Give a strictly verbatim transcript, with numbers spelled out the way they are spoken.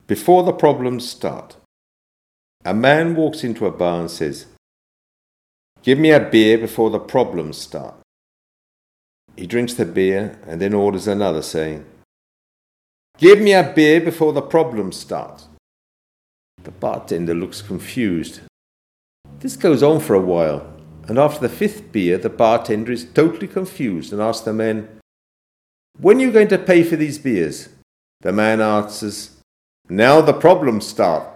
Before the problems start. A man walks into a bar and says, "Give me a beer before the problems start." He drinks the beer and then orders another, saying, "Give me a beer before the problems start." The bartender looks confused. This goes on for a while, and after the fifth beer, the bartender is totally confused and asks the man, "When are you going to pay for these beers?" The man answers, "Now the problems start."